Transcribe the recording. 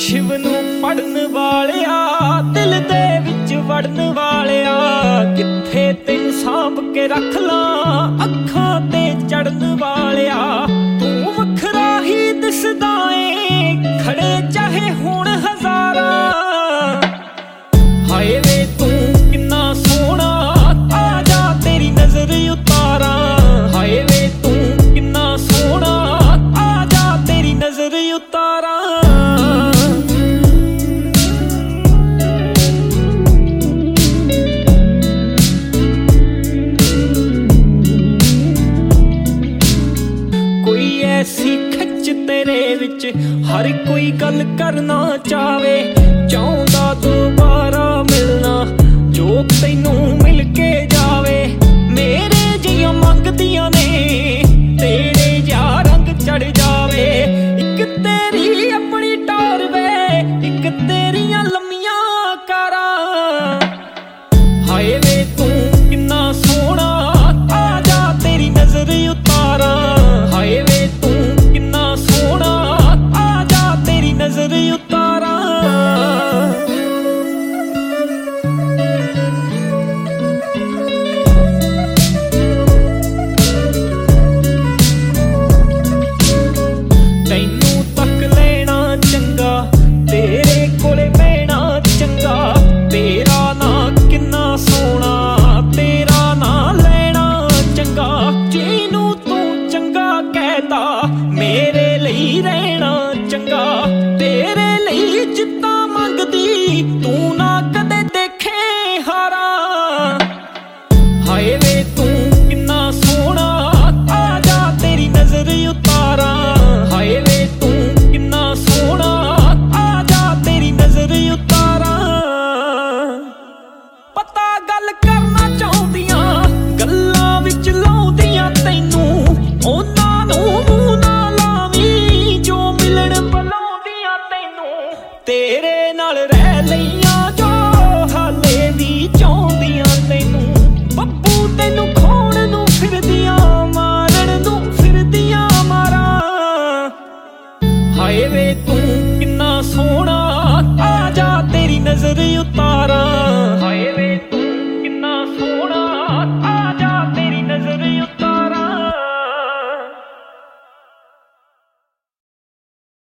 शिव नूं पढ़न वालिया दिल दे विच वड़न वालिया कित्थे तैनूं सांभ के रख लां अखां ते चढ़न वालिया तू वखरा ही दिसदा ऐ खड़े चाहे हुण हज़ारां हाय वे तू किन्ना सोहना आ जा तेरी नज़र उतारां हाय वे तू किन्ना सोहना आ जा तेरी नज़र उतारां ऐसी खच तेरे विच हर कोई गल करना चाहे चाहुंदा दोबारा मिलना जो तैनूं मिल के जावे मेरे जियां मंगदियां ने तेरे जा रंग चढ़ जावे इक तेरी अपनी टार वे इक तेरियां लम्मियां कारां हाय वे तू किन्ना सोहना आ जा तेरी नज़र उतारां हाय वे नज़र उतारां तैनूं तक लेना चंगा तेरे कोले बैठना चंगा तेरा नां किन्ना सोहना तेरा नां लेना चंगा जिनूं तू चंगा कहता मेरे लई रहना चंगा तेरे लई जिद्दां मंगदी तू ना कदे देखे हारा हाय वे तू किन्ना सोहना आ जा तेरी नज़र उतारां हाय वे तू किन्ना सोहना आ जा तेरी नज़र उतारां पता गल करना चाहुंदियां गल्लां विच लाउंदियां तैनूं उन्हां नूं मूंह ना लावीं जो मिलण बुलाउंदियां तैनूं तेरे नाल रह लईआं जो हाले भी चाहुंदियां तैनूं बब्बू तैनूं खोण नूं फिरदियां मारन नूं फिरदियां मारां हाय वे तू किन्ना सोहना आ जा तेरी नज़र उतारां